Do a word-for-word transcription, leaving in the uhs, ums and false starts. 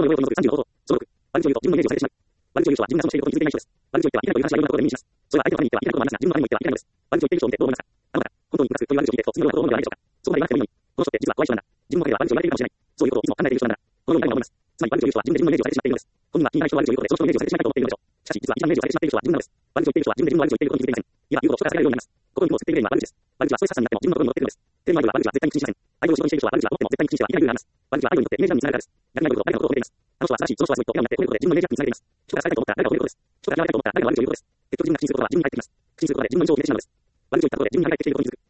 の要項を除くさんじゅうの方法。総録。悪口を言うと自分のイメージをされてしまう。悪口を言う人は自分がそのしていることに気づいていない人です。悪口を言ってはいけないという話はいろんなことで耳にします。それは相手のために言ってはいけないこともありますが、自分のためにも言ってはいけないのです。悪口を言っている人を見てどう思いますか？あなた、本当にムカつくという悪口を聞いていると、次のようなことを思うのではないでしょうか。そこまで言わなくてもいいのに、この人って実は怖い人なんだ。自分の陰では悪口を言われているかもしれない。そういうことをいつも考えている人なんだ。このように誰も思います。つまり悪口を言う人は自分で自分のイメージをされてしまっているのです。本人は気になる人は悪口を言うことで、その人のイメージをされてしまいたいと思っているのでしょう。しかし、実は一番イメージをされてしまっている人は自分なのです。悪口を言っている人は自分で自分の悪口を言っていることに気づいていません。今言うことを人からされるようになります。心にもを作っているのは悪口です。悪口はストレス発散になっても自分の心に乗っているのです。テーマアイドルは悪口は絶対に口にしません。アイドルを仕事にしている人は悪口は思っても絶対に口にしてはいけない理由があります。悪口はアイドルにとってイメージダウンにつながるからです。逆にアイドルと誰かのことを褒めています。あの人は素晴らしい、その人はすごいと笑顔になって褒めることで自分のイメージアップにつなげています。人から好かれたいと思ったら誰かを褒めることです。人から嫌われたいと思ったら誰かの悪口を言うことです。結局自分が口にすることは自分に返ってきます。口にすることで自分の情を決めてしまうのです。悪口を言ったことで自分に張り返ってきていることに気づく。